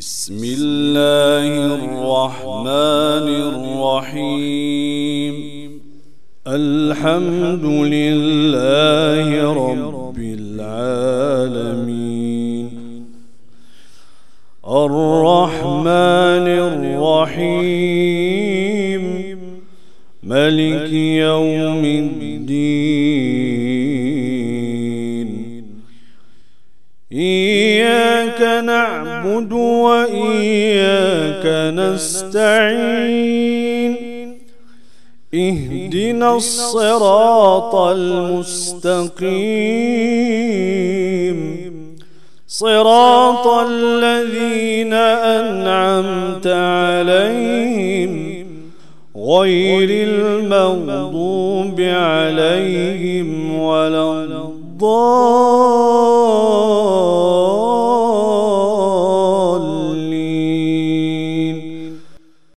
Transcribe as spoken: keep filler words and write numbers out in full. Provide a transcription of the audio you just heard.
بسم الله الرحمن الرحيم. الحمد لله رب العالمين، الرحمن الرحيم، ملك يوم الدين. إياك نعبد وإياك نستعين، اهدنا الصراط المستقيم، صراط الذين أنعمت عليهم غير